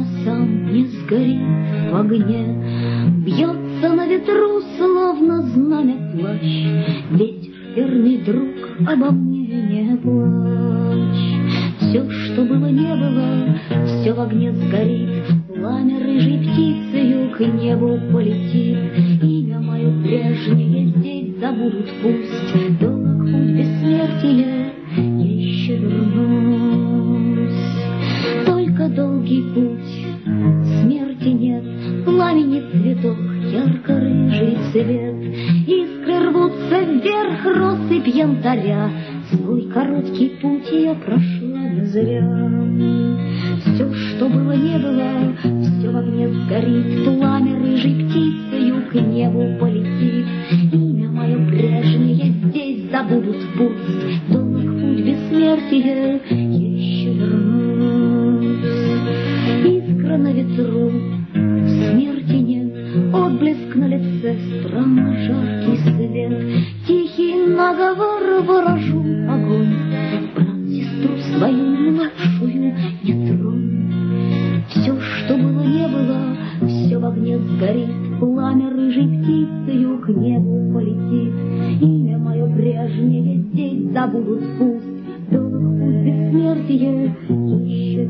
сам не сгорит в огне. Бьется на ветру, словно знамя плащ. Ветер, верный друг, обо мне не плачь. Все, что было, не было, все в огне сгорит. Пламя рыжей птицею к небу полетит. Имя мое прежнее здесь забудут пусть. Долг путь бессмертия, я еще вернусь. Только долгий путь, смерти нет, пламени цветок, ярко-рыжий цвет. Искры рвутся вверх, россыпь янтаря. Свой короткий путь я прошла не зря. Все, что было, не было, все в огне сгорит. Пламя рыжей птицею к небу полетит. Имя мое прежнее здесь забудут пусть. Долг путь бессмертия, я еще вернусь. Искра на ветру, смерти нет, отблеск на лице, странно жаркий свет. Тихий наговор выражу огонь. Брат, сестру свою младшую не тронь. Все, что было, не было, все в огне сгорит. Пламя рыжей птицею к небу полетит. Имя мое прежнее здесь забудут пусть. Долг путь бессмертия, еще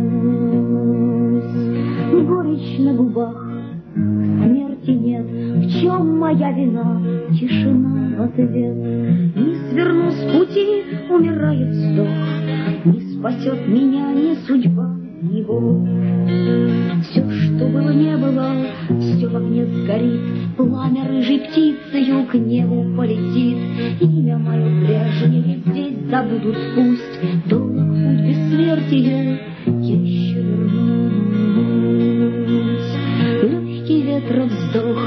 вернусь. Горечь на губах, смерти нет. В чем моя вина? Тишина в ответ. Не сверну с пути, умирает вздох. Не спасет меня ни судьба, ни Бог. Все, что было, не было, все в огне сгорит. Пламя рыжей птицею к небу полетит. Имя мое прежнее здесь забудут пусть. Долг путь бессмертия, я еще вернусь. Легкий ветра вздох,